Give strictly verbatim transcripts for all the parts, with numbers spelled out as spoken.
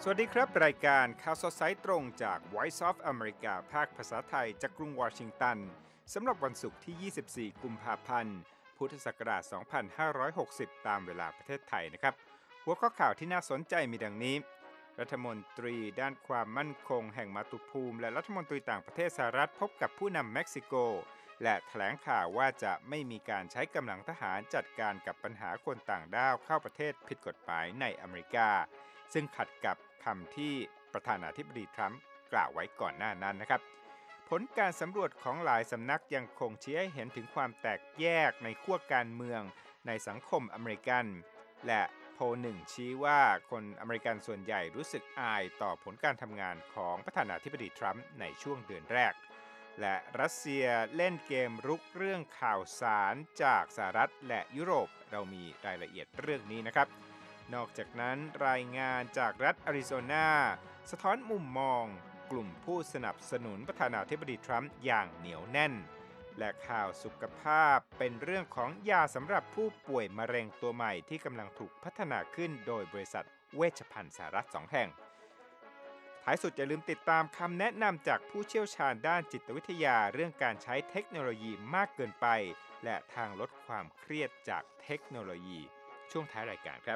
สวัสดีครับรายการข่าวสดสายตรงจาก Voice of America ภาคภาษาไทยจากกรุงวอชิงตันสำหรับวันศุกร์ที่ ยี่สิบสี่ กุมภาพันธ์ พุทธศักราช สองพันห้าร้อยหกสิบ ตามเวลาประเทศไทยนะครับหัวข้อข่าวที่น่าสนใจมีดังนี้รัฐมนตรีด้านความมั่นคงแห่งมาตุภูมิและรัฐมนตรีต่างประเทศสหรัฐพบกับผู้นำเม็กซิโกและแถลงข่าวว่าจะไม่มีการใช้กำลังทหารจัดการกับปัญหาคนต่างด้าวเข้าประเทศผิดกฎหมายในอเมริกาซึ่งขัดกับคำที่ประธานาธิบดีทรัมป์กล่าวไว้ก่อนหน้านั้นนะครับผลการสำรวจของหลายสำนักยังคงชี้ให้เห็นถึงความแตกแยกในขั้วการเมืองในสังคมอเมริกันและโพลหนึ่งชี้ว่าคนอเมริกันส่วนใหญ่รู้สึกอายต่อผลการทำงานของประธานาธิบดีทรัมป์ในช่วงเดือนแรกและรัสเซียเล่นเกมรุกเรื่องข่าวสารจากสหรัฐและยุโรปเรามีรายละเอียดเรื่องนี้นะครับนอกจากนั้นรายงานจากรัฐอาริโซนาสะท้อนมุมมองกลุ่มผู้สนับสนุนประธานาธิบดีทรัมป์อย่างเหนียวแน่นและข่าวสุขภาพเป็นเรื่องของยาสำหรับผู้ป่วยมะเร็งตัวใหม่ที่กำลังถูกพัฒนาขึ้นโดยบริษัทเวชภัณฑ์สหรัฐสองแห่งท้ายสุดอย่าลืมติดตามคำแนะนำจากผู้เชี่ยวชาญด้านจิตวิทยาเรื่องการใช้เทคโนโลยีมากเกินไปและทางลดความเครียดจากเทคโนโลยีช่วงท้ายรายการครับ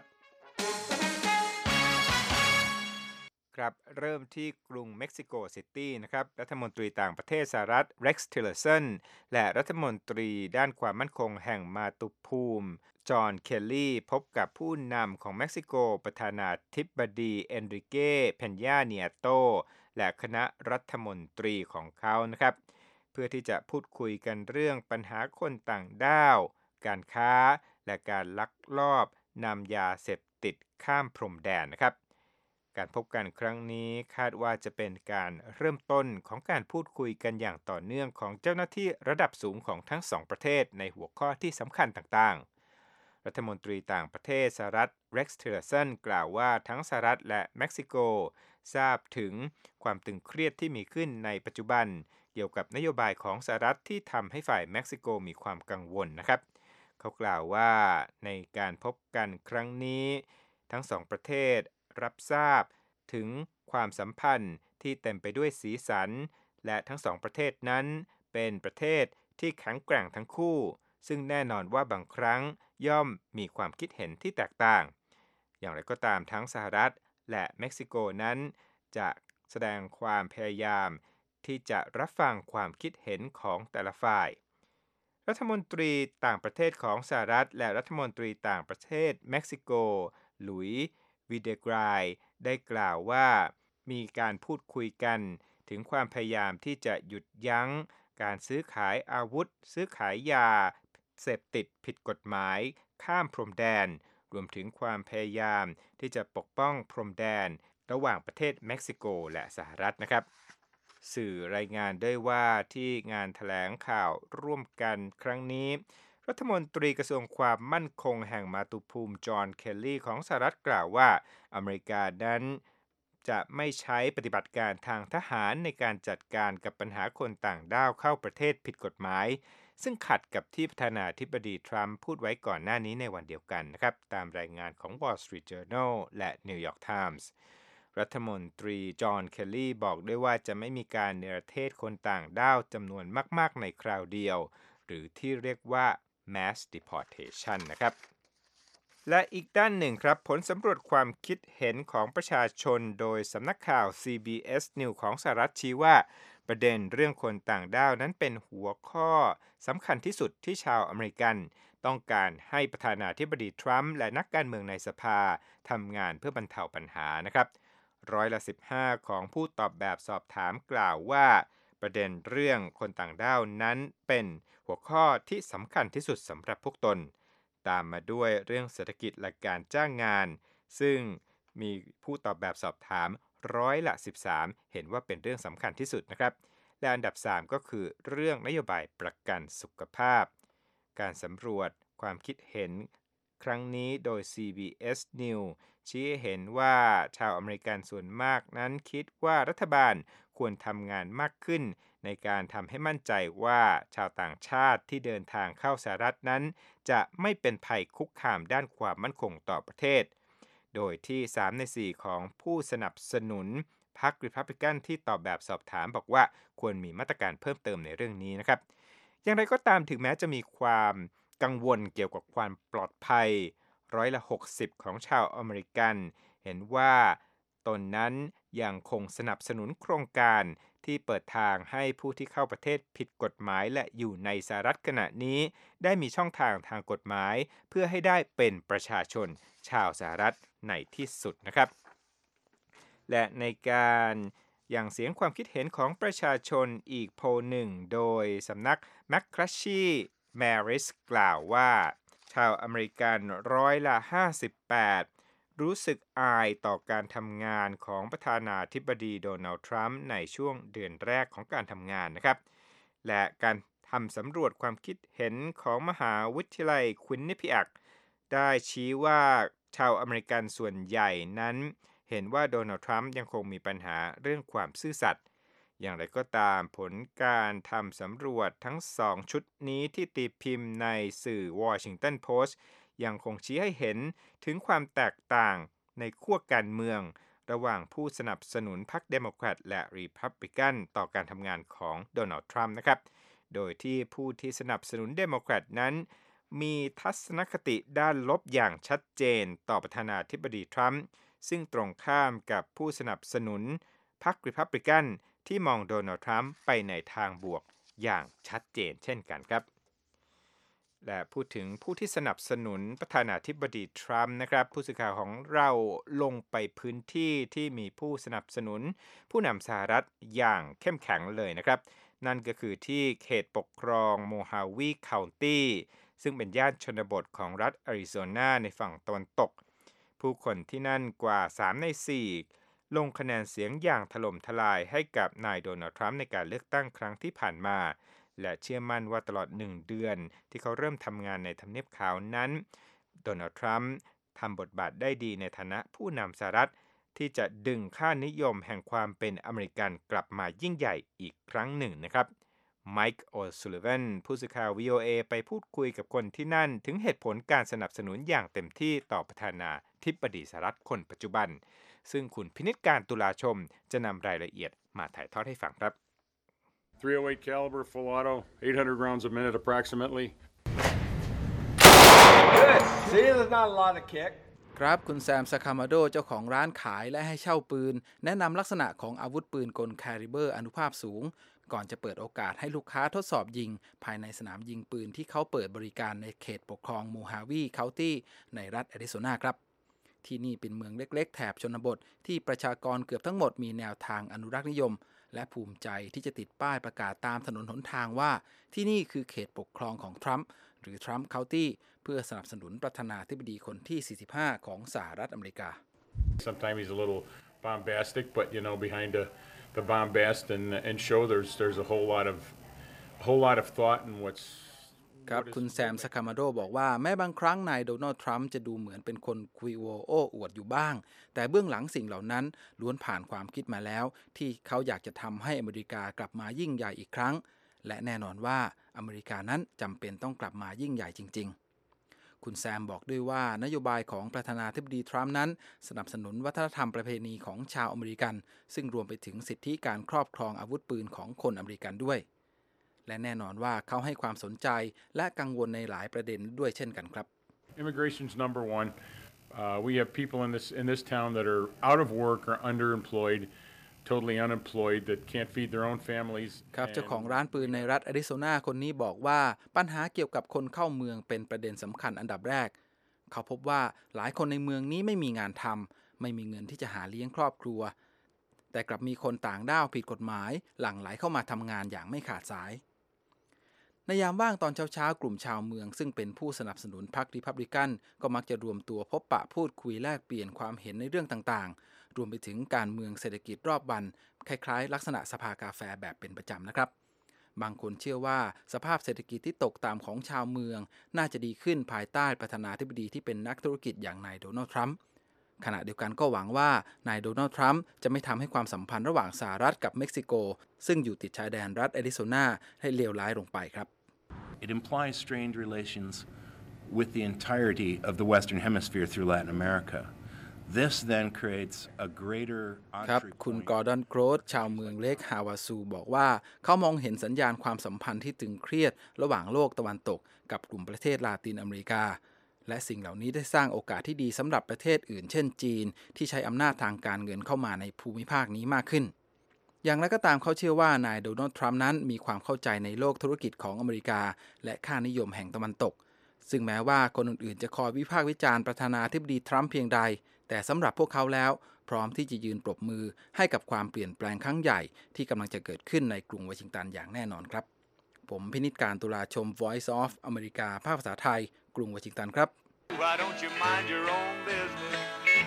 ครับเริ่มที่กรุงเม็กซิโกซิตี้นะครับรัฐมนตรีต่างประเทศสหรัฐเร็กซ์ทิลเลอร์สันและรัฐมนตรีด้านความมั่นคงแห่งมาตุภูมิจอห์นเคลลี่พบกับผู้นำของเม็กซิโกประธานาธิบดีเอนริเก้เพนญาเนียโตและคณะรัฐมนตรีของเขานะครับเพื่อที่จะพูดคุยกันเรื่องปัญหาคนต่างด้าวการค้าและการลักลอบนำยาเสพติดข้ามพรมแดนนะครับการพบกันครั้งนี้คาดว่าจะเป็นการเริ่มต้นของการพูดคุยกันอย่างต่อเนื่องของเจ้าหน้าที่ระดับสูงของทั้งสองประเทศในหัวข้อที่สำคัญต่างๆรัฐมนตรีต่างประเทศสหรัฐเร็กซ์ทิลเลอร์สันกล่าวว่าทั้งสหรัฐและเม็กซิโกทราบถึงความตึงเครียดที่มีขึ้นในปัจจุบันเกี่ยวกับนโยบายของสหรัฐที่ทำให้ฝ่ายเม็กซิโกมีความกังวลนะครับเขากล่าวว่าในการพบกันครั้งนี้ทั้งสองประเทศรับทราบถึงความสัมพันธ์ที่เต็มไปด้วยสีสันและทั้งสองประเทศนั้นเป็นประเทศที่แข็งแกร่งทั้งคู่ซึ่งแน่นอนว่าบางครั้งย่อมมีความคิดเห็นที่แตกต่างอย่างไรก็ตามทั้งสหรัฐและเม็กซิโกนั้นจะแสดงความพยายามที่จะรับฟังความคิดเห็นของแต่ละฝ่ายรัฐมนตรีต่างประเทศของสหรัฐและรัฐมนตรีต่างประเทศเม็กซิโกหลุยส์วิเดกรายได้กล่าวว่ามีการพูดคุยกันถึงความพยายามที่จะหยุดยั้งการซื้อขายอาวุธซื้อขายยาเสพติดผิดกฎหมายข้ามพรมแดนรวมถึงความพยายามที่จะปกป้องพรมแดนระหว่างประเทศเม็กซิโกและสหรัฐนะครับสื่อรายงานด้วยว่าที่งานแถลงข่าวร่วมกันครั้งนี้รัฐมนตรีกระทรวงความมั่นคงแห่งมาตุภูมิจอห์นเคลลี่ของสหรัฐกล่าวว่าอเมริกานั้นจะไม่ใช้ปฏิบัติการทางทหารในการจัดการกับปัญหาคนต่างด้าวเข้าประเทศผิดกฎหมายซึ่งขัดกับที่ประธานาธิบดีทรัมป์พูดไว้ก่อนหน้านี้ในวันเดียวกันนะครับตามรายงานของ Wall Street Journal และ New York Times รัฐมนตรีจอห์นเคลลี่บอกด้วยว่าจะไม่มีการเนรเทศคนต่างด้าวจำนวนมากๆในคราวเดียวหรือที่เรียกว่า mass deportation นะครับและอีกด้านหนึ่งครับผลสำรวจความคิดเห็นของประชาชนโดยสำนักข่าว ซี บี เอส News ของสหรัฐชี้ว่าประเด็นเรื่องคนต่างด้าวนั้นเป็นหัวข้อสำคัญที่สุดที่ชาวอเมริกันต้องการให้ประธานาธิบดีทรัมป์และนักการเมืองในสภาทำงานเพื่อบรรเทาปัญหานะครับร้อยละสิบห้าของผู้ตอบแบบสอบถามกล่าวว่าประเด็นเรื่องคนต่างด้าวนั้นเป็นหัวข้อที่สำคัญที่สุดสำหรับพวกตนตามมาด้วยเรื่องเศรษฐกิจและการจ้างงานซึ่งมีผู้ตอบแบบสอบถามร้อยละสิบสามเห็นว่าเป็นเรื่องสำคัญที่สุดนะครับและอันดับสามก็คือเรื่องนโยบายประกันสุขภาพการสำรวจความคิดเห็นครั้งนี้โดย ซี บี เอส News ชี้ให้เห็นว่าชาวอเมริกันส่วนมากนั้นคิดว่ารัฐบาลควรทำงานมากขึ้นในการทำให้มั่นใจว่าชาวต่างชาติที่เดินทางเข้าสหรัฐนั้นจะไม่เป็นภัยคุกคามด้านความมั่นคงต่อประเทศโดยที่สามในสี่ของผู้สนับสนุนพรรครีพับลิกันที่ตอบแบบสอบถามบอกว่าควรมีมาตรการเพิ่มเติมในเรื่องนี้นะครับอย่างไรก็ตามถึงแม้จะมีความกังวลเกี่ยวกับความปลอดภัยร้อยละหกสิบของชาวอเมริกันเห็นว่าตนนั้นยังคงสนับสนุนโครงการที่เปิดทางให้ผู้ที่เข้าประเทศผิดกฎหมายและอยู่ในสหรัฐขณะนี้ได้มีช่องทางทางกฎหมายเพื่อให้ได้เป็นประชาชนชาวสหรัฐในที่สุดนะครับและในการอย่างเสียงความคิดเห็นของประชาชนอีกโพลหนึ่งโดยสำนัก McClatchy Maris กล่าวว่าชาวอเมริกันร้อยละห้าสิบแปดรู้สึกอายต่อการทำงานของประธานาธิบดีโดนัลด์ทรัมป์ในช่วงเดือนแรกของการทำงานนะครับและการทำสำรวจความคิดเห็นของมหาวิทยาลัยควินนิพิอักได้ชี้ว่าชาวอเมริกันส่วนใหญ่นั้นเห็นว่าโดนัลด์ทรัมป์ยังคงมีปัญหาเรื่องความซื่อสัตย์อย่างไรก็ตามผลการทำสำรวจทั้งสองชุดนี้ที่ตีพิมพ์ในสื่อวอชิงตันโพสต์ยังคงชี้ให้เห็นถึงความแตกต่างในขั้วการเมืองระหว่างผู้สนับสนุนพรรคเดโมแครตและรีพับลิกันต่อการทำงานของโดนัลด์ทรัมป์นะครับโดยที่ผู้ที่สนับสนุนเดโมแครตนั้นมีทัศนคติด้านลบอย่างชัดเจนต่อประธานาธิบดีทรัมป์ซึ่งตรงข้ามกับผู้สนับสนุนพรรครีพับลิกันที่มองโดนัลด์ทรัมป์ไปในทางบวกอย่างชัดเจนเช่นกันครับและพูดถึงผู้ที่สนับสนุนประธานาธิบดีทรัมป์นะครับผู้สื่อข่าวของเราลงไปพื้นที่ที่มีผู้สนับสนุนผู้นำสหรัฐอย่างเข้มแข็งเลยนะครับนั่นก็คือที่เขตปกครองโมฮาวีเคานตี้ซึ่งเป็นย่านชนบทของรัฐแอริโซนาในฝั่งตะวันตกผู้คนที่นั่นกว่าสามในสี่ลงคะแนนเสียงอย่างถล่มทลายให้กับนายโดนัลด์ทรัมป์ในการเลือกตั้งครั้งที่ผ่านมาและเชื่อมั่นว่าตลอดหนึ่งเดือนที่เขาเริ่มทำงานในทำเนียบขาวนั้นโดนัลด์ทรัมป์ทำบทบาทได้ดีในฐานะผู้นำสหรัฐที่จะดึงค่านิยมแห่งความเป็นอเมริกันกลับมายิ่งใหญ่อีกครั้งหนึ่งนะครับไมค์โอซูลิวันผู้สื่อข่าว วี โอ เอ ไปพูดคุยกับคนที่นั่นถึงเหตุผลการสนับสนุนอย่างเต็มที่ต่อประธานาธิบดีสหรัฐคนปัจจุบันซึ่งคุณพินิจการตุลาชมจะนำรายละเอียดมาถ่ายทอดให้ฟังครับ three oh eight caliber full auto, eight hundred rounds a minute approximately. Good. See, there's not a lot of kick. ครับคุณแซมซาคามาโดเจ้าของร้านขายและให้เช่าปืนแนะนำลักษณะของอาวุธปืนกลแคลิเบอร์อนุภาพสูงก่อนจะเปิดโอกาสให้ลูกค้าทดสอบยิงภายในสนามยิงปืนที่เขาเปิดบริการในเขตปกครองโมฮาวีเคานตี้ในรัฐแอริโซนาครับที่นี่เป็นเมืองเล็กๆแถบชนบทที่ประชากรเกือบทั้งหมดมีแนวทางอนุรักษ์นิยมและภูมิใจที่จะติดป้ายประกาศตามถนนหนทางว่าที่นี่คือเขตปกครองของทรัมป์หรือทรัมป์เคานตี้เพื่อสนับสนุนประธานาธิบดีคนที่สี่สิบห้าของสหรัฐอเมริกา Sometimes he's a little bombastic, but you know, behind the the bombast and and show there's there's a whole lot of a whole lot of thought in what's ครับคุณแซมซาคามาโดบอกว่าแม้บางครั้งนายโดนัลด์ทรัมป์จะดูเหมือนเป็นคนคุยโวโอ้อวดอยู่บ้างแต่เบื้องหลังสิ่งเหล่านั้นล้วนผ่านความคิดมาแล้วที่เขาอยากจะทำให้อเมริกากลับมายิ่งใหญ่อีกครั้งและแน่นอนว่าอเมริกานั้นจำเป็นต้องกลับมายิ่งใหญ่จริงๆคุณแซมบอกด้วยว่านโยบายของประธานาธิบดีทรัมป์นั้นสนับสนุนวัฒนธรรมประเพณีของชาวอเมริกันซึ่งรวมไปถึงสิทธิการครอบครองอาวุธปืนของคนอเมริกันด้วยและแน่นอนว่าเขาให้ความสนใจและกังวลในหลายประเด็นด้วยเช่นกันครับ Immigration's number one. Uh, we have people in this in this town that are out of work or underemployed, totally unemployed that can't feed their own families. ครับเจ้าของร้านปืนในรัฐแอริโซนาคนนี้บอกว่าปัญหาเกี่ยวกับคนเข้าเมืองเป็นประเด็นสำคัญอันดับแรกเขาพบว่าหลายคนในเมืองนี้ไม่มีงานทำไม่มีเงินที่จะหาเลี้ยงครอบครัวแต่กลับมีคนต่างด้าวผิดกฎหมายหลั่งไหลเข้ามาทำงานอย่างไม่ขาดสายในยามว่างตอนเช้าๆกลุ่มชาวเมืองซึ่งเป็นผู้สนับสนุนพรรครีพับลิกันก็มักจะรวมตัวพบปะพูดคุยแลกเปลี่ยนความเห็นในเรื่องต่างๆรวมไปถึงการเมืองเศรษฐกิจรอบวันคล้ายๆลักษณะสภากาแฟแบบเป็นประจำนะครับบางคนเชื่อว่าสภาพเศรษฐกิจที่ตกต่ำของชาวเมืองน่าจะดีขึ้นภายใต้ประธานาธิบดีที่เป็นนักธุรกิจอย่างนายโดนัลด์ทรัมป์ขณะเดียวกันก็หวังว่านายโดนัลด์ทรัมป์จะไม่ทำให้ความสัมพันธ์ระหว่างสหรัฐกับเม็กซิโกซึ่งอยู่ติดชายแดนรัฐแอริโซนาให้เลวร้ายลงไปครับ It implies strained relations with the entirety of the Western Hemisphere through Latin America. This then creates a greater ครับ entry คุณ point. กอร์ดอนโกรธชาวเมืองเล็กฮาวาซูบอกว่าเขามองเห็นสัญญาณความสัมพันธ์ที่ตึงเครียดระหว่างโลกตะวันตกกับกลุ่มประเทศลาตินอเมริกาและสิ่งเหล่านี้ได้สร้างโอกาสที่ดีสำหรับประเทศอื่นเช่นจีนที่ใช้อำนาจทางการเงินเข้ามาในภูมิภาคนี้มากขึ้นอย่างไรก็ตามเขาเชื่อว่านายโดนัลด์ทรัมป์นั้นมีความเข้าใจในโลกธุรกิจของอเมริกาและค่านิยมแห่งตะวันตกซึ่งแม้ว่าคนอื่นๆจะคอยวิพากษ์วิจารณ์ประธานาธิบดีทรัมป์เพียงใดแต่สำหรับพวกเขาแล้วพร้อมที่จะยืนปรบมือให้กับความเปลี่ยนแปลงครั้งใหญ่ที่กำลังจะเกิดขึ้นในกรุงวอชิงตันอย่างแน่นอนครับผมพินิจการตุลาชม Voice of America ภาคภาษาไทยกรุงวอชิงตันครับ Why don't you mind your own business?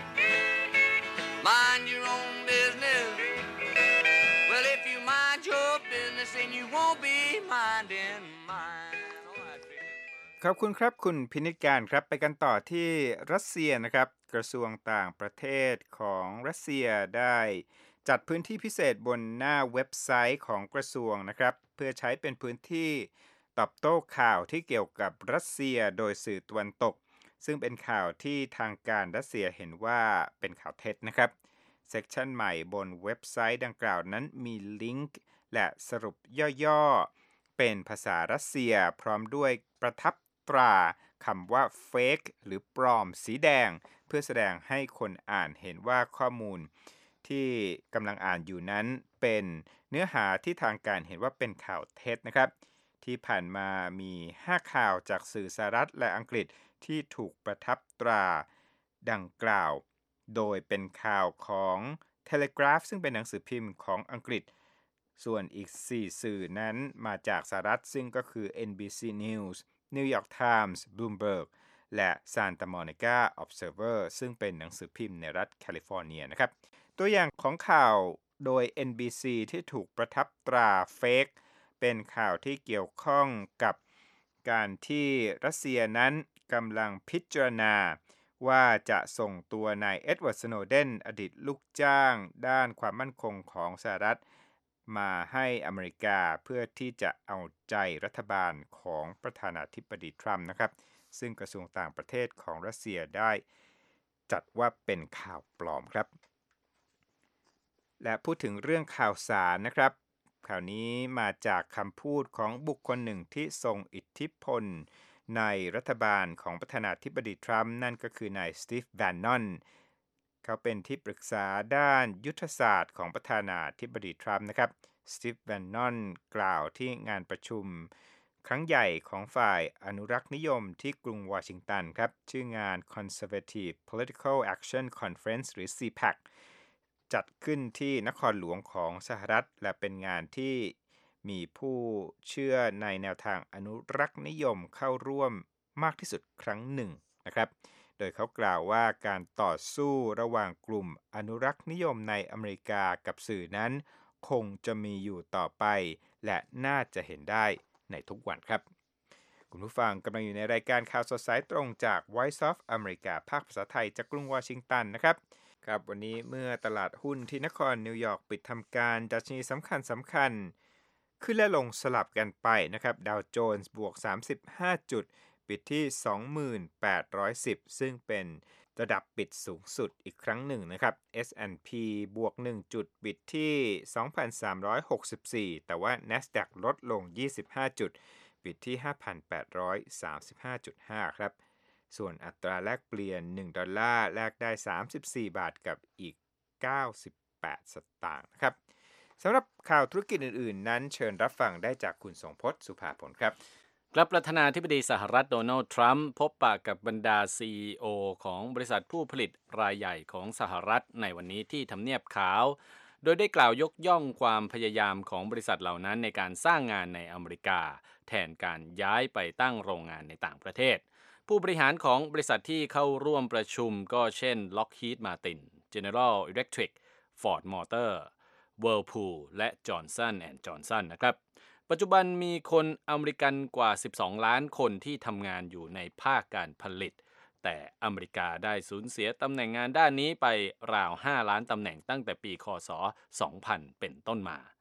Mind your own business. Well, if you mind your business, then you won't be minding mine. ขอบคุณครับคุณพินิจการครับไปกันต่อที่รัสเซียนะครับกระทรวงต่างประเทศของรัสเซียได้จัดพื้นที่พิเศษบนหน้าเว็บไซต์ของกระทรวงนะครับเพื่อใช้เป็นพื้นที่ตอบโต้ข่าวที่เกี่ยวกับรัสเซียโดยสื่อตะวันตกซึ่งเป็นข่าวที่ทางการรัสเซียเห็นว่าเป็นข่าวเท็จนะครับเซกชันใหม่บนเว็บไซต์ดังกล่าวนั้นมีลิงก์และสรุปย่อๆเป็นภาษารัสเซียพร้อมด้วยประทับตราคำว่า fake หรือปลอมสีแดงเพื่อแสดงให้คนอ่านเห็นว่าข้อมูลที่กำลังอ่านอยู่นั้นเป็นเนื้อหาที่ทางการเห็นว่าเป็นข่าวเท็จนะครับที่ผ่านมามีห้าข่าวจากสื่อสหรัฐและอังกฤษที่ถูกประทับตราดังกล่าวโดยเป็นข่าวของ Telegraph ซึ่งเป็นหนังสือพิมพ์ของอังกฤษส่วนอีกสี่สื่อนั้นมาจากสหรัฐซึ่งก็คือ เอ็น บี ซี News New York Times Bloomberg และ Santa Monica Observer ซึ่งเป็นหนังสือพิมพ์ในรัฐแคลิฟอร์เนียนะครับตัวอย่างของข่าวโดย เอ็น บี ซี ที่ถูกประทับตรา Fake เป็นข่าวที่เกี่ยวข้องกับการที่รัสเซียนั้นกำลังพิจารณาว่าจะส่งตัวนายเอ็ดเวิร์ด สโนเดนอดีตลูกจ้างด้านความมั่นคงของสหรัฐมาให้อเมริกาเพื่อที่จะเอาใจรัฐบาลของประธานาธิบดีทรัมป์นะครับซึ่งกระทรวงต่างประเทศของรัสเซียได้จัดว่าเป็นข่าวปลอมครับและพูดถึงเรื่องข่าวสารนะครับข่าวนี้มาจากคำพูดของบุคคลหนึ่งที่ทรงอิทธิพลในรัฐบาลของประธานาธิบดีทรัมป์นั่นก็คือนายสตีฟ แวนนอนเขาเป็นที่ปรึกษาด้านยุทธศาสตร์ของประธานาธิบดีทรัมป์นะครับสตีฟ แวนนอนกล่าวที่งานประชุมครั้งใหญ่ของฝ่ายอนุรักษ์นิยมที่กรุงวอชิงตันครับชื่องาน Conservative Political Action Conference หรือ ซี แพค จัดขึ้นที่นครหลวงของสหรัฐและเป็นงานที่มีผู้เชื่อในแนวทางอนุรักษ์นิยมเข้าร่วมมากที่สุดครั้งหนึ่งนะครับโดยเขากล่าวว่าการต่อสู้ระหว่างกลุ่มอนุรักษ์นิยมในอเมริกากับสื่อนั้นคงจะมีอยู่ต่อไปและน่าจะเห็นได้ในทุกวันครับคุณผู้ฟังกำลังอยู่ในรายการข่าวสดสายตรงจาก Voice of America ภาคภาษาไทยจากกรุงวอชิงตันนะครับครับวันนี้เมื่อตลาดหุ้นที่นครนิวยอร์กปิดทำการดัชนีสำคัญสำคัญขึ้นและลงสลับกันไปนะครับดาวโจนส์บวกสามสิบห้าจุดปิดที่ สองหมื่นแปดร้อยสิบ ซึ่งเป็นระดับปิดสูงสุดอีกครั้งหนึ่งนะครับ เอส แอนด์ พี บวกหนึ่งจุดปิดที่ สองพันสามร้อยหกสิบสี่ แต่ว่า NASDAQ ลดลงยี่สิบห้าจุดปิดที่ ห้าพันแปดร้อยสามสิบห้าจุดห้า ครับส่วนอัตราแลกเปลี่ยนหนึ่งดอลลาร์แลกได้สามสิบสี่บาทกับอีกเก้าสิบแปดสตางค์นะครับสำหรับข่าวธุรกิจอื่นๆนั้นเชิญรับฟังได้จากคุณทรงพจน์สุภาผลครับครับประธานาธิบดีสหรัฐโดนัลด์ทรัมป์พบปะกับบรรดา ซี อี โอ ของบริษัทผู้ผลิตรายใหญ่ของสหรัฐในวันนี้ที่ทำเนียบขาวโดยได้กล่าวยกย่องความพยายามของบริษัทเหล่านั้นในการสร้างงานในอเมริกาแทนการย้ายไปตั้งโรงงานในต่างประเทศผู้บริหารของบริษัทที่เข้าร่วมประชุมก็เช่น Lockheed Martin, General Electric, Ford Motor, Whirlpool และ Johnson แอนด์ Johnson นะครับปัจจุบันมีคนอเมริกันกว่าสิบสองล้านคนที่ทำงานอยู่ในภาคการผลิตแต่อเมริกาได้สูญเสียตำแหน่งงานด้านนี้ไปราวห้าล้านตำแหน่งตั้งแต่ปีค.ศ. สองพันเป็นต้นมา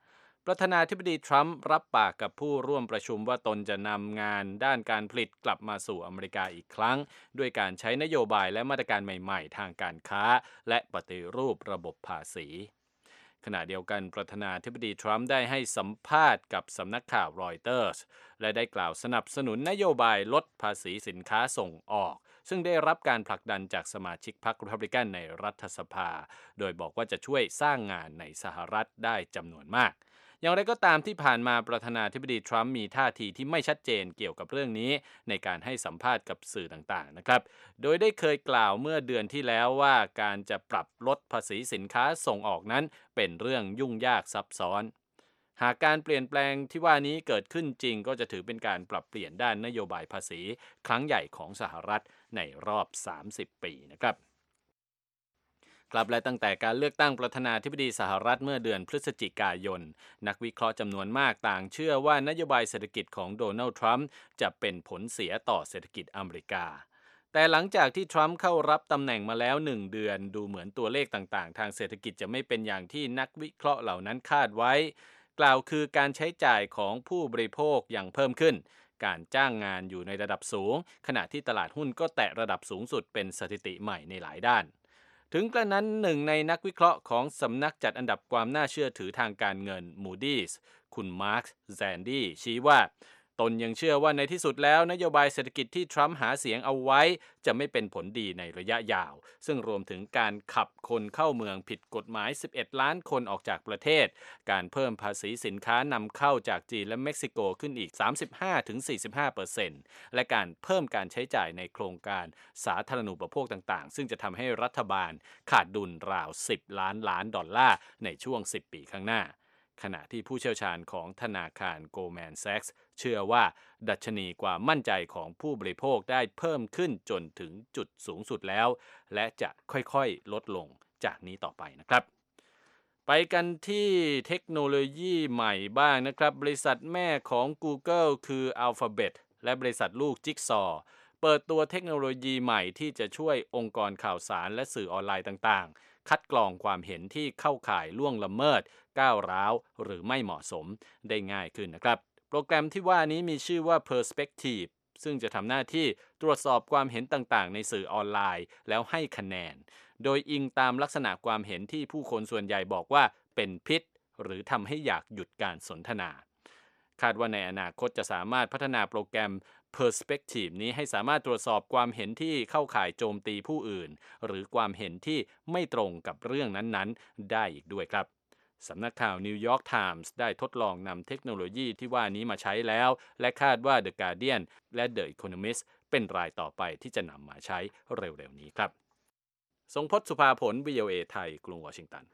ประธานาธิบดีทรัมป์รับปากกับผู้ร่วมประชุมว่าตนจะนำงานด้านการผลิตกลับมาสู่อเมริกาอีกครั้งด้วยการใช้นโยบายและมาตรการใหม่ๆทางการค้าและปฏิรูประบบภาษีขณะเดียวกันประธานาธิบดีทรัมป์ได้ให้สัมภาษณ์กับสำนักข่าวรอยเตอร์สและได้กล่าวสนับสนุนนโยบายลดภาษีสินค้าส่งออกซึ่งได้รับการผลักดันจากสมาชิกพรรครีพับลิกันในรัฐสภาโดยบอกว่าจะช่วยสร้างงานในสหรัฐได้จำนวนมากอย่างไรก็ตามที่ผ่านมาประธานาธิบดีทรัมป์มีท่าทีที่ไม่ชัดเจนเกี่ยวกับเรื่องนี้ในการให้สัมภาษณ์กับสื่อต่างๆนะครับโดยได้เคยกล่าวเมื่อเดือนที่แล้วว่าการจะปรับลดภาษีสินค้าส่งออกนั้นเป็นเรื่องยุ่งยากซับซ้อนหากการเปลี่ยนแปลงที่ว่านี้เกิดขึ้นจริงก็จะถือเป็นการปรับเปลี่ยนด้านนโยบายภาษีครั้งใหญ่ของสหรัฐในรอบสามสิบปีนะครับครับและตั้งแต่การเลือกตั้งประธานาธิบดีสหรัฐเมื่อเดือนพฤศจิกายนนักวิเคราะห์จำนวนมากต่างเชื่อว่านโยบายเศรษฐกิจของโดนัลด์ทรัมป์จะเป็นผลเสียต่อเศรษฐกิจอเมริกาแต่หลังจากที่ทรัมป์เข้ารับตำแหน่งมาแล้วหนึ่งเดือนดูเหมือนตัวเลขต่างๆทางเศรษฐกิจจะไม่เป็นอย่างที่นักวิเคราะห์เหล่านั้นคาดไว้กล่าวคือการใช้จ่ายของผู้บริโภคยังเพิ่มขึ้นการจ้างงานอยู่ในระดับสูงขณะที่ตลาดหุ้นก็แตะระดับสูงสุดเป็นสถิติใหม่ในหลายด้านถึงกระนั้นหนึ่งในนักวิเคราะห์ของสำนักจัดอันดับความน่าเชื่อถือทางการเงิน Moody's คุณมาร์ค แซนดี้ชี้ว่าตนยังเชื่อว่าในที่สุดแล้วนโยบายเศรษฐกิจที่ทรัมป์หาเสียงเอาไว้จะไม่เป็นผลดีในระยะยาวซึ่งรวมถึงการขับคนเข้าเมืองผิดกฎหมายสิบเอ็ดล้านคนออกจากประเทศการเพิ่มภาษีสินค้านำเข้าจากจีนและเม็กซิโกขึ้นอีก สามสิบห้าถึงสี่สิบห้าเปอร์เซ็นต์ และการเพิ่มการใช้จ่ายในโครงการสาธารณูปโภคต่างๆซึ่งจะทำให้รัฐบาลขาดดุลราวสิบล้านล้านดอลลาร์ในช่วงสิบปีข้างหน้าขณะที่ผู้เชี่ยวชาญของธนาคาร Goldman Sachs เชื่อว่าดัชนีความมั่นใจของผู้บริโภคได้เพิ่มขึ้นจนถึงจุดสูงสุดแล้วและจะค่อยๆลดลงจากนี้ต่อไปนะครับไปกันที่เทคโนโลยีใหม่บ้างนะครับบริษัทแม่ของ Google คือ Alphabet และบริษัทลูก Jigsaw เปิดตัวเทคโนโลยีใหม่ที่จะช่วยองค์กรข่าวสารและสื่อออนไลน์ต่างๆคัดกรองความเห็นที่เข้าข่ายล่วงละเมิดก้าวร้าวหรือไม่เหมาะสมได้ง่ายขึ้นนะครับโปรแกรมที่ว่านี้มีชื่อว่า Perspective ซึ่งจะทำหน้าที่ตรวจสอบความเห็นต่างๆในสื่อออนไลน์แล้วให้คะแนนโดยอิงตามลักษณะความเห็นที่ผู้คนส่วนใหญ่บอกว่าเป็นพิษหรือทำให้อยากหยุดการสนทนาคาดว่าในอนาคตจะสามารถพัฒนาโปรแกรม Perspective นี้ให้สามารถตรวจสอบความเห็นที่เข้าข่ายโจมตีผู้อื่นหรือความเห็นที่ไม่ตรงกับเรื่องนั้นๆได้อีกด้วยครับสำนักข่าว New York Times ได้ทดลองนำเทคโนโลยีที่ว่านี้มาใช้แล้วและคาดว่า The Guardian และ The Economist เป็นรายต่อไปที่จะนำมาใช้เร็วๆนี้ครับทรงพจน์ สุภาผล วี โอ เอ ไทยกรุงวอชิงตัน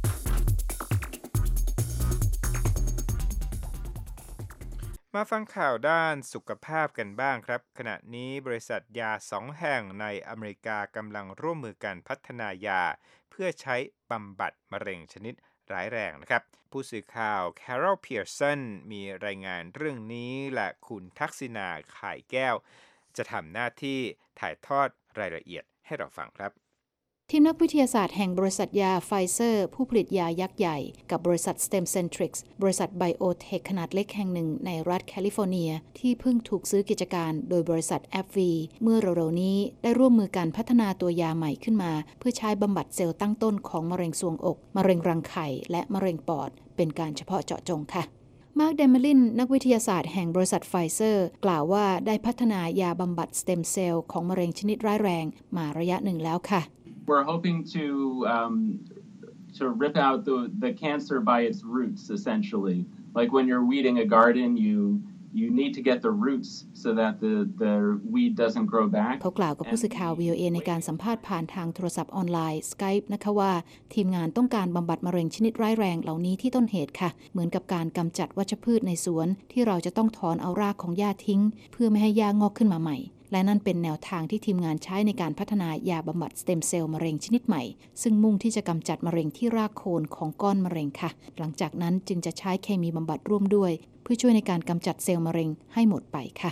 มาฟังข่าวด้านสุขภาพกันบ้างครับขณะนี้บริษัทยาสองแห่งในอเมริกากำลังร่วมมือกันพัฒนายาเพื่อใช้บำบัดมะเร็งชนิดร้ายแรงนะครับผู้สื่อข่าว Carol Pearson มีรายงานเรื่องนี้และคุณทักษิณาข่ายแก้วจะทำหน้าที่ถ่ายทอดรายละเอียดให้เราฟังครับทีมนักวิทยาศาสตร์แห่งบริษัทยาไฟเซอร์ผู้ผลิตยายักษ์ใหญ่กับบริษัท Stemcentrx บริษัทไบโอเทคขนาดเล็กแห่งหนึ่งในรัฐแคลิฟอร์เนียที่เพิ่งถูกซื้อกิจการโดยบริษัท AbbVie เมื่อเร็วๆนี้ได้ร่วมมือกันพัฒนาตัวยาใหม่ขึ้นมาเพื่อใช้บำบัดเซลล์ตั้งต้นของมะเร็งทรวงอกมะเร็งรังไข่และมะเร็งปอดเป็นการเฉพาะเจาะจงค่ะมาร์ค เดเมลินนักวิทยาศาสตร์แห่งบริษัทไฟเซอร์กล่าวว่าได้พัฒนายาบำบัดสเต็มเซลล์ของมะเร็งชนิดร้ายแรงมาระยะหนึ่งแล้วค่ะ We're hoping to um, to rip out the the cancer by its roots, essentially. Like when you're weeding a garden, you you need to get the roots so that the the weed doesn't grow back. เขากล่าวกับผู้สื่อข่าว วี โอ เอ ในการสัมภาษณ์ผ่านทางโทรศัพท์ออนไลน์ Skype นะคะว่าทีมงานต้องการบำบัดมะเร็งชนิดร้ายแรงเหล่านี้ที่ต้นเหตุค่ะเหมือนกับการกำจัดวัชพืชในสวนที่เราจะต้องถอนเอารากของหญ้าทิ้งเพื่อไม่ให้หญ้างอกขึ้นมาใหม่และนั่นเป็นแนวทางที่ทีมงานใช้ในการพัฒนายาบำบัดสเต็มเซลล์มะเร็งชนิดใหม่ซึ่งมุ่งที่จะกำจัดมะเร็งที่รากโคนของก้อนมะเร็งค่ะหลังจากนั้นจึงจะใช้เคมีบำบัดร่วมด้วยเพื่อช่วยในการกำจัดเซลล์มะเร็งให้หมดไปค่ะ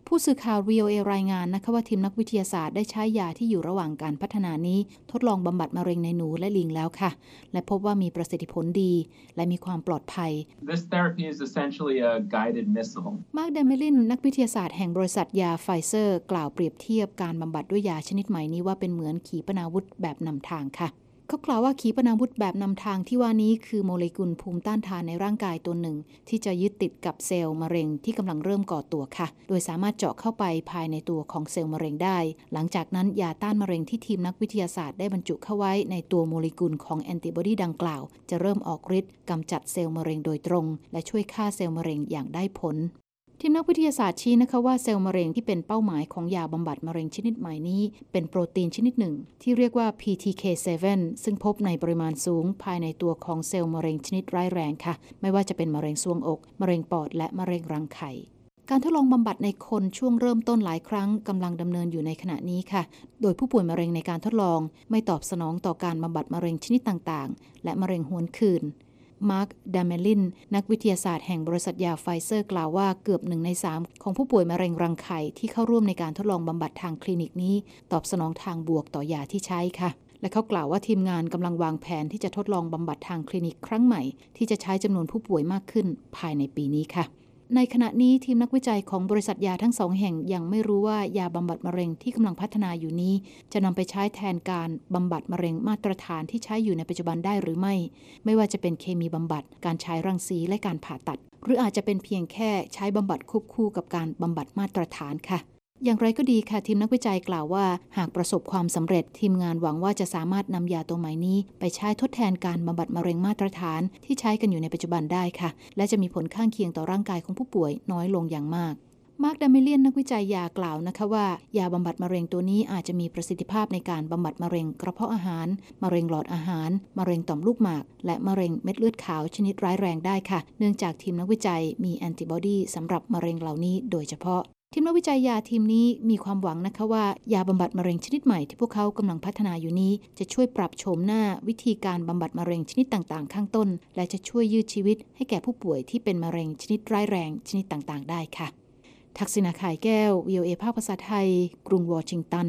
ผู้สื่อข่าว วี โอ เอ รายงานนะคะว่าทีมนักวิทยาศาสตร์ได้ใช้ยาที่อยู่ระหว่างการพัฒนานี้ทดลองบำบัดมะเร็งในหนูและลิงแล้วค่ะและพบว่ามีประสิทธิผลดีและมีความปลอดภัย This therapy is essentially a guided missile. มาร์ค เดเมลินนักวิทยาศาสตร์แห่งบริษัทยาไฟเซอร์กล่าวเปรียบเทียบการบำบัดด้วยยาชนิดใหม่นี้ว่าเป็นเหมือนขีปนาวุธแบบนำทางค่ะเขากล่าวว่าขีปนาวุธแบบนำทางที่ว่านี้คือโมเลกุลภูมิต้านทานในร่างกายตัวหนึ่งที่จะยึดติดกับเซลล์มะเร็งที่กำลังเริ่มก่อตัวค่ะโดยสามารถเจาะเข้าไปภายในตัวของเซลล์มะเร็งได้หลังจากนั้นยาต้านมะเร็งที่ทีมนักวิทยาศาสตร์ได้บรรจุเข้าไว้ในตัวโมเลกุลของแอนติบอดีดังกล่าวจะเริ่มออกฤทธิ์กำจัดเซลล์มะเร็งโดยตรงและช่วยฆ่าเซลล์มะเร็งอย่างได้ผลทีมนักวิทยาศาสตร์ชี้นะคะว่าเซลล์มะเร็งที่เป็นเป้าหมายของยาบำบัดมะเร็งชนิดใหม่นี้เป็นโปรตีนชนิดหนึ่งที่เรียกว่า พี ที เค เซเว่น ซึ่งพบในปริมาณสูงภายในตัวของเซลล์มะเร็งชนิดร้ายแรงค่ะไม่ว่าจะเป็นมะเร็งซวงอกมะเร็งปอดและมะเร็งรังไข่การทดลองบำบัดในคนช่วงเริ่มต้นหลายครั้งกำลังดำเนินอยู่ในขณะนี้ค่ะโดยผู้ป่วยมะเร็งในการทดลองไม่ตอบสนองต่อการบำบัดมะเร็งชนิดต่างๆและมะเร็งหวนคืนมาร์ค เดเมลินนักวิทยาศาสตร์แห่งบริษัทยาไฟเซอร์กล่าวว่าเกือบหนึ่งในสามของผู้ป่วยมะเร็งรังไข่ที่เข้าร่วมในการทดลองบำบัดทางคลินิกนี้ตอบสนองทางบวกต่อยาที่ใช้ค่ะและเขากล่าวว่าทีมงานกำลังวางแผนที่จะทดลองบำบัดทางคลินิกครั้งใหม่ที่จะใช้จำนวนผู้ป่วยมากขึ้นภายในปีนี้ค่ะในขณะนี้ทีมนักวิจัยของบริษัทยาทั้งสองแห่งยังไม่รู้ว่ายาบำบัดมะเร็งที่กำลังพัฒนาอยู่นี้จะนำไปใช้แทนการบำบัดมะเร็งมาตรฐานที่ใช้อยู่ในปัจจุบันได้หรือไม่ไม่ว่าจะเป็นเคมีบำบัดการใช้รังสีและการผ่าตัดหรืออาจจะเป็นเพียงแค่ใช้บำบัดควบคู่กับการบำบัดมาตรฐานค่ะอย่างไรก็ดีค่ะทีมนักวิจัยกล่าวว่าหากประสบความสำเร็จทีมงานหวังว่าจะสามารถนำยาตัวใหม่นี้ไปใช้ทดแทนการบำบัดมะเร็งมาตรฐานที่ใช้กันอยู่ในปัจจุบันได้ค่ะและจะมีผลข้างเคียงต่อร่างกายของผู้ป่วยน้อยลงอย่างมากมาร์ค เดเมเลียนนักวิจัยยากล่าวนะคะว่ายาบำบัดมะเร็งตัวนี้อาจจะมีประสิทธิภาพในการบำบัดมะเร็งกระเพาะอาหารมะเร็งหลอดอาหารมะเร็งต่อมลูกหมากและมะเร็งเม็ดเลือดขาวชนิดร้ายแรงได้ค่ะเนื่องจากทีมนักวิจัยมีแอนติบอดีสำหรับมะเร็งเหล่านี้โดยเฉพาะทีมนักวิจัยยาทีมนี้มีความหวังนะคะว่ายาบำบัดมะเร็งชนิดใหม่ที่พวกเขากำลังพัฒนาอยู่นี้จะช่วยปรับโฉมหน้าวิธีการบำบัดมะเร็งชนิดต่างๆข้างต้นและจะช่วยยืดชีวิตให้แก่ผู้ป่วยที่เป็นมะเร็งชนิดร้ายแรงชนิดต่างๆได้ค่ะทักษิณา ข่ายแก้ว วี โอ เอ ภาคภาษาไทยกรุงวอชิงตัน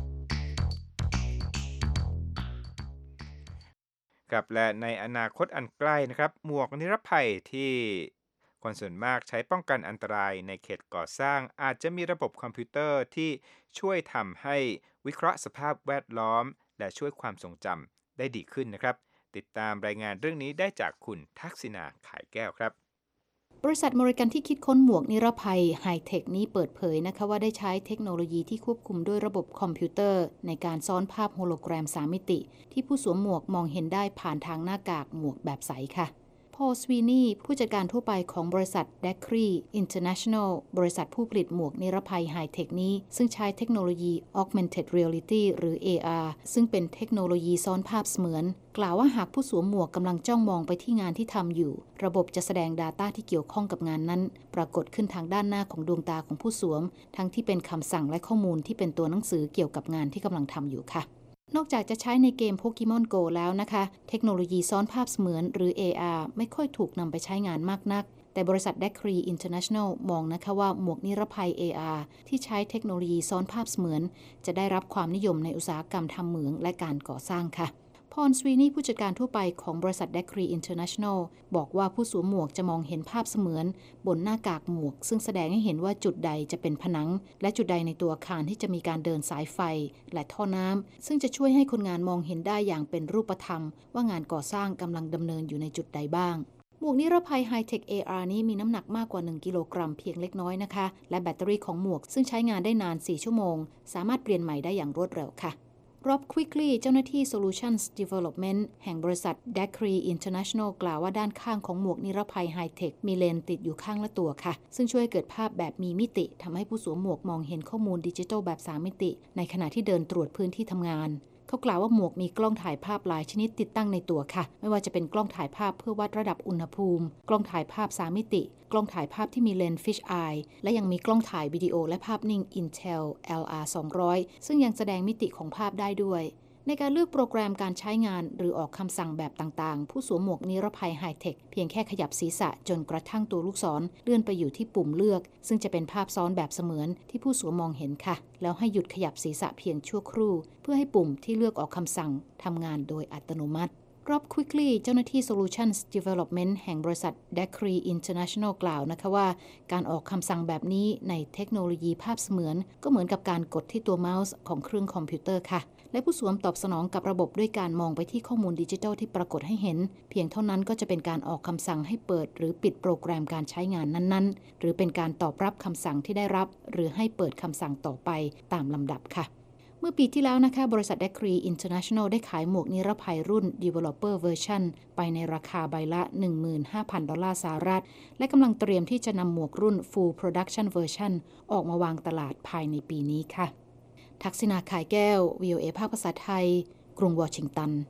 ครับและในอนาคตอันใกล้นะครับหมวกนิรภัยที่คนส่วนมากใช้ป้องกันอันตรายในเขตก่อสร้างอาจจะมีระบบคอมพิวเตอร์ที่ช่วยทำให้วิเคราะห์สภาพแวดล้อมและช่วยความทรงจำได้ดีขึ้นนะครับติดตามรายงานเรื่องนี้ได้จากคุณทักษิณา ข่ายแก้วครับบริษัทอเมริกันที่คิดค้นหมวกนิรภัยไฮเทคนี้เปิดเผยนะคะว่าได้ใช้เทคโนโลยีที่ควบคุมด้วยระบบคอมพิวเตอร์ในการซ้อนภาพโฮโลแกรมสามมิติที่ผู้สวมหมวกมองเห็นได้ผ่านทางหน้ากากหมวกแบบใสค่ะพอล สวีนีย์ผู้จัดการทั่วไปของบริษัท Dacry International บริษัทผู้ผลิตหมวกนิรภัยไฮเทคนี้ซึ่งใช้เทคโนโลยี Augmented Reality หรือ เอ อาร์ ซึ่งเป็นเทคโนโลยีซ้อนภาพเสมือนกล่าวว่าหากผู้สวมหมวกกำลังจ้องมองไปที่งานที่ทำอยู่ระบบจะแสดง Data ที่เกี่ยวข้องกับงานนั้นปรากฏขึ้นทางด้านหน้าของดวงตาของผู้สวมทั้งที่เป็นคำสั่งและข้อมูลที่เป็นตัวหนังสือเกี่ยวกับงานที่กำลังทำอยู่ค่ะนอกจากจะใช้ในเกม Pokemon Go แล้วนะคะเทคโนโลยีซ้อนภาพเสมือนหรือ เอ อาร์ ไม่ค่อยถูกนำไปใช้งานมากนักแต่บริษัท Dacry International มองนะคะว่าหมวกนิรภัย เอ อาร์ ที่ใช้เทคโนโลยีซ้อนภาพเสมือนจะได้รับความนิยมในอุตสาหกรรมทำเหมืองและการก่อสร้างค่ะพอล สวีนีย์ผู้จัดการทั่วไปของบริษัท Dacry International บอกว่าผู้สวมหมวกจะมองเห็นภาพเสมือนบนหน้ากากหมวกซึ่งแสดงให้เห็นว่าจุดใดจะเป็นผนังและจุดใดในตัวอาคารที่จะมีการเดินสายไฟและท่อน้ำซึ่งจะช่วยให้คนงานมองเห็นได้อย่างเป็นรูปธรรมว่างานก่อสร้างกำลังดำเนินอยู่ในจุดใดบ้างหมวกนิรภัย High-Tech เอ อาร์ นี้มีน้ำหนักมากกว่าหนึ่งกิโลกรัมเพียงเล็กน้อยนะคะและแบตเตอรี่ของหมวกซึ่งใช้งานได้นานสี่ชั่วโมงสามารถเปลี่ยนใหม่ได้อย่างรวดเร็วค่ะRob Quigley เจ้าหน้าที่ Solutions Development แห่งบริษัท Dacry International กล่าวว่าด้านข้างของหมวกนิรภัย High-Tech มีเลนส์ติดอยู่ข้างละตัวค่ะซึ่งช่วยเกิดภาพแบบมีมิติทำให้ผู้สวมหมวกมองเห็นข้อมูลดิจิทัลแบบสามมิติในขณะที่เดินตรวจพื้นที่ทำงานเขากล่าวว่าหมวกมีกล้องถ่ายภาพหลายชนิดติดตั้งในตัวค่ะไม่ว่าจะเป็นกล้องถ่ายภาพเพื่อวัดระดับอุณหภูมิกล้องถ่ายภาพสามมิติกล้องถ่ายภาพที่มีเลนส์ Fish Eye และยังมีกล้องถ่ายวิดีโอและภาพนิ่ง Intel แอล อาร์ สองร้อยซึ่งยังแสดงมิติของภาพได้ด้วยในการเลือกโปรแกรมการใช้งานหรือออกคำสั่งแบบต่างๆผู้สวมหมวกนิรภัยไฮเทคเพียงแค่ขยับศีรษะจนกระทั่งตัวลูกศรเลื่อนไปอยู่ที่ปุ่มเลือกซึ่งจะเป็นภาพซ้อนแบบเสมือนที่ผู้สวมมองเห็นค่ะแล้วให้หยุดขยับศีรษะเพียงชั่วครู่เพื่อให้ปุ่มที่เลือกออกคำสั่งทำงานโดยอัตโนมัติRob Quigley เจ้าหน้าที่ Solutions Development แห่งบริษัท Dacry International กล่าวนะคะว่าการออกคำสั่งแบบนี้ในเทคโนโลยีภาพเสมือนก็เหมือนกับการกดที่ตัวเมาส์ของเครื่องคอมพิวเตอร์ค่ะและผู้สวมตอบสนองกับระบบด้วยการมองไปที่ข้อมูลดิจิทัลที่ปรากฏให้เห็นเพียงเท่านั้นก็จะเป็นการออกคำสั่งให้เปิดหรือปิดโปรแกรมการใช้งานนั้นๆหรือเป็นการตอบรับคำสั่งที่ได้รับหรือให้เปิดคำสั่งต่อไปตามลำดับค่ะเมื่อปีที่แล้วนะคะบริษัท Dacry International ได้ขายหมวกนิรภัยรุ่น Developer Version ไปในราคาใบละ หนึ่งหมื่นห้าพัน ดอลลาร์สหรัฐและกำลังเตรียมที่จะนำหมวกรุ่น Full Production Version ออกมาวางตลาดภายในปีนี้ค่ะทักษิณาขายแก้ว วี โอ เอ ภาคภาษาไทยกรุงวอชิงตัน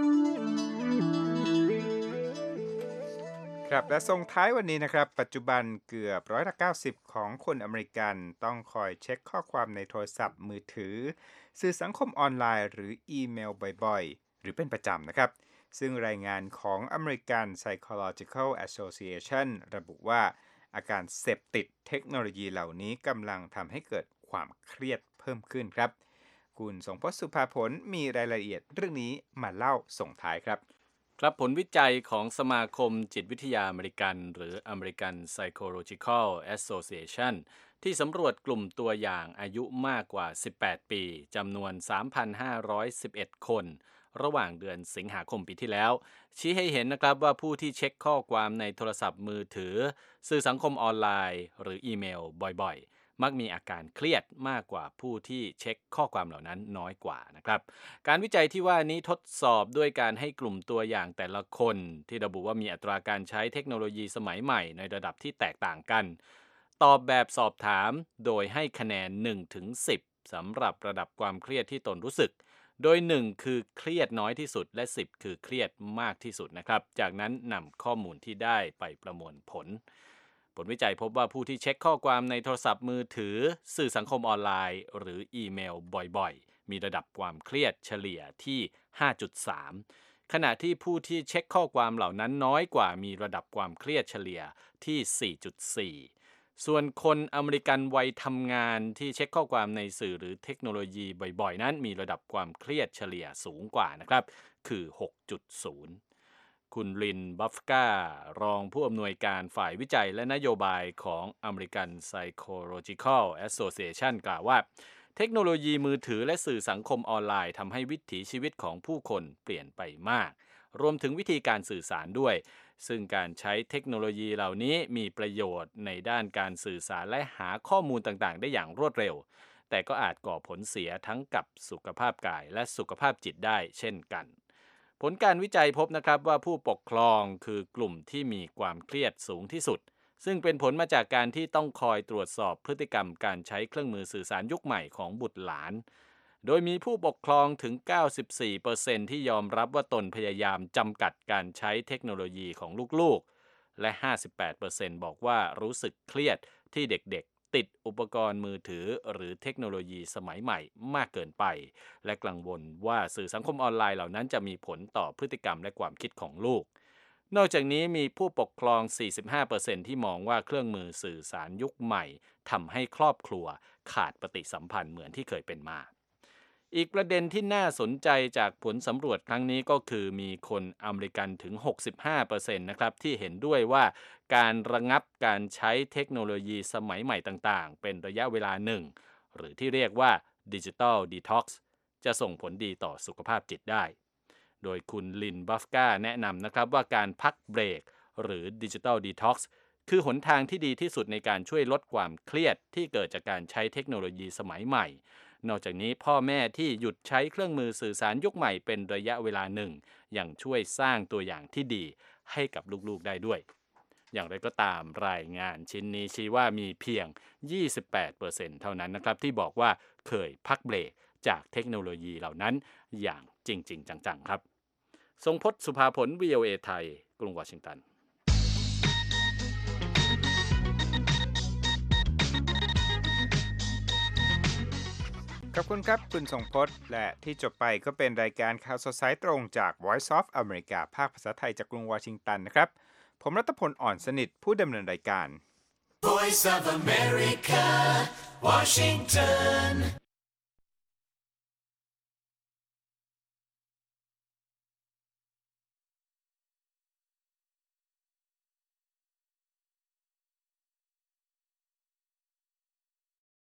ครับและส่งท้ายวันนี้นะครับปัจจุบันเกือบร้อยละเก้าสิบของคนอเมริกันต้องคอยเช็คข้อความในโทรศัพท์มือถือสื่อสังคมออนไลน์หรืออีเมลบ่อยๆหรือเป็นประจำนะครับซึ่งรายงานของ American Psychological Association ระบุว่าอาการเสพติดเทคโนโลยีเหล่านี้กำลังทำให้เกิดความเครียดเพิ่มขึ้นครับคุณสงพจน์ สุภาผลมีรายละเอียดเรื่องนี้มาเล่าส่งท้ายครับครับผลวิจัยของสมาคมจิตวิทยาอเมริกันหรือ American Psychological Association ที่สำรวจกลุ่มตัวอย่างอายุมากกว่าสิบแปดปีจำนวน สามพันห้าร้อยสิบเอ็ด คนระหว่างเดือนสิงหาคมปีที่แล้วชี้ให้เห็นนะครับว่าผู้ที่เช็คข้อความในโทรศัพท์มือถือสื่อสังคมออนไลน์หรืออีเมลบ่อยๆมักมีอาการเครียดมากกว่าผู้ที่เช็คข้อความเหล่านั้นน้อยกว่านะครับการวิจัยที่ว่านี้ทดสอบด้วยการให้กลุ่มตัวอย่างแต่ละคนที่ระบุว่ามีอัตราการใช้เทคโนโลยีสมัยใหม่ในระดับที่แตกต่างกันตอบแบบสอบถามโดยให้คะแนน หนึ่งถึงสิบ สำหรับระดับความเครียดที่ตนรู้สึกโดยหนึ่งคือเครียดน้อยที่สุดและสิบคือเครียดมากที่สุดนะครับจากนั้นนำข้อมูลที่ได้ไปประมวลผลผลวิจัยพบว่าผู้ที่เช็คข้อความในโทรศัพท์มือถือสื่อสังคมออนไลน์หรืออีเมลบ่อยๆมีระดับความเครียดเฉลี่ยที่ ห้าจุดสาม ขณะที่ผู้ที่เช็คข้อความเหล่านั้นน้อยกว่ามีระดับความเครียดเฉลี่ยที่ สี่จุดสี่ ส่วนคนอเมริกันวัยทำงานที่เช็คข้อความในสื่อหรือเทคโนโลยีบ่อยๆนั้นมีระดับความเครียดเฉลี่ยสูงกว่านะครับคือ หกจุดศูนย์คุณลินบัฟการองผู้อำนวยการฝ่ายวิจัยและนโยบายของ American Psychological Association กล่าวว่าเทคโนโลยีมือถือและสื่อสังคมออนไลน์ทำให้วิถีชีวิตของผู้คนเปลี่ยนไปมากรวมถึงวิธีการสื่อสารด้วยซึ่งการใช้เทคโนโลยีเหล่านี้มีประโยชน์ในด้านการสื่อสารและหาข้อมูลต่างๆได้อย่างรวดเร็วแต่ก็อาจก่อผลเสียทั้งกับสุขภาพกายและสุขภาพจิตได้เช่นกันผลการวิจัยพบนะครับว่าผู้ปกครองคือกลุ่มที่มีความเครียดสูงที่สุดซึ่งเป็นผลมาจากการที่ต้องคอยตรวจสอบพฤติกรรมการใช้เครื่องมือสื่อสารยุคใหม่ของบุตรหลานโดยมีผู้ปกครองถึง เก้าสิบสี่เปอร์เซ็นต์ ที่ยอมรับว่าตนพยายามจำกัดการใช้เทคโนโลยีของลูกๆและ ห้าสิบแปดเปอร์เซ็นต์ บอกว่ารู้สึกเครียดที่เด็กๆติดอุปกรณ์มือถือหรือเทคโนโลยีสมัยใหม่มากเกินไปและกังวลว่าสื่อสังคมออนไลน์เหล่านั้นจะมีผลต่อพฤติกรรมและความคิดของลูกนอกจากนี้มีผู้ปกครอง สี่สิบห้าเปอร์เซ็นต์ ที่มองว่าเครื่องมือสื่อสารยุคใหม่ทำให้ครอบครัวขาดปฏิสัมพันธ์เหมือนที่เคยเป็นมาอีกประเด็นที่น่าสนใจจากผลสำรวจครั้งนี้ก็คือมีคนอเมริกันถึง หกสิบห้าเปอร์เซ็นต์ นะครับที่เห็นด้วยว่าการระงับการใช้เทคโนโลยีสมัยใหม่ต่างๆเป็นระยะเวลาหนึ่งหรือที่เรียกว่า Digital Detox จะส่งผลดีต่อสุขภาพจิตได้โดยคุณลินบัฟกาแนะนำนะครับว่าการพักเบรกหรือ Digital Detox คือหนทางที่ดีที่สุดในการช่วยลดความเครียดที่เกิดจากการใช้เทคโนโลยีสมัยใหม่นอกจากนี้พ่อแม่ที่หยุดใช้เครื่องมือสื่อสารยุคใหม่เป็นระยะเวลาหนึ่งยังช่วยสร้างตัวอย่างที่ดีให้กับลูกๆได้ด้วยอย่างไรก็ตามรายงานชิ้นนี้ชี้ว่ามีเพียง ยี่สิบแปดเปอร์เซ็นต์ เท่านั้นนะครับที่บอกว่าเคยพักเบรกจากเทคโนโลยีเหล่านั้นอย่างจริงๆจังๆครับทรงพจน์ สุภาผล วี โอ เอ ไทยกรุงวอชิงตันคขอบคุณครับคุณทรงพจน์และที่จบไปก็เป็นรายการข่าวสดสายตรงจาก Voice of America ภาคภาษาไทยจากกรุงวอชิงตันนะครับผมรัตพลอ่อนสนิทผู้ดำเนินรายการ Voice of America Washington